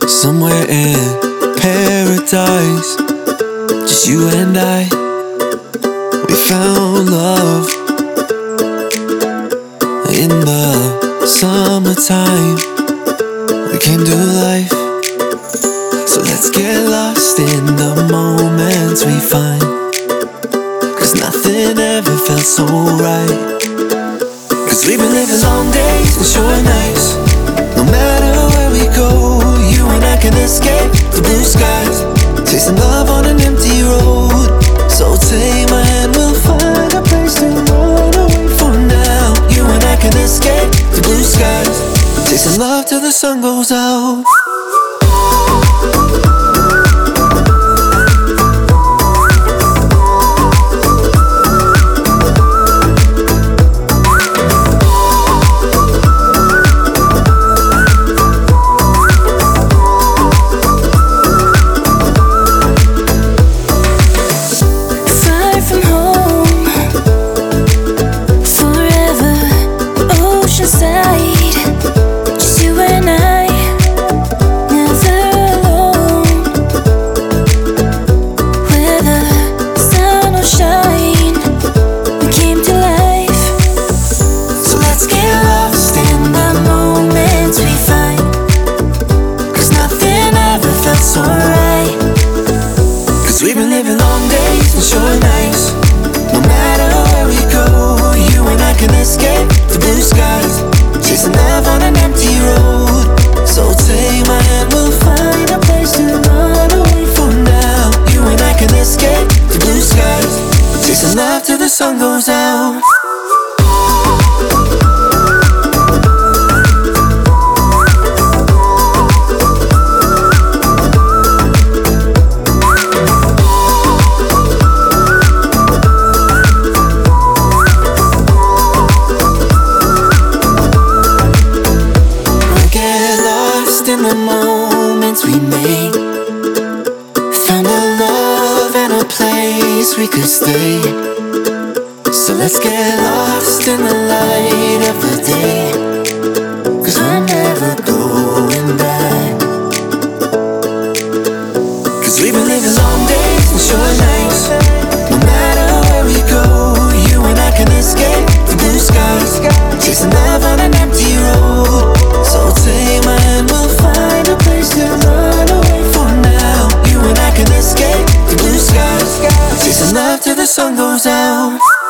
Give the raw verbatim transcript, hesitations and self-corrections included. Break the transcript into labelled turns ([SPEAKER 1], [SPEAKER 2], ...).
[SPEAKER 1] Somewhere in paradise, just you and I, we found love. In the summertime, we came to life. So let's get lost in the moments we find, 'cause nothing ever felt so right. 'Cause we've been living long days and short nights. No matter where we go, you and I can escape the blue skies, chasing love on an empty road. So take my hand, we'll find a place to run away for now. You and I can escape the blue skies, chasing love till the sun goes out. We've been living long days and short nights. No matter where we go, you and I can escape the blue skies, chasing love on an empty road. So take my hand, we'll find a place to run away for now. You and I can escape the blue skies, chasing love till the sun goes out. In the moments we made, found a love and a place we could stay. So let's get lost in the light of the day, 'cause we're never going back. 'Cause we've been living long days and short nights. No matter where we go, you and I can escape the blue skies, chasing love on an empty road. So take my hand, we'll find a place to run away for now. You and I can escape the blue skies, chasing love till the sun goes out.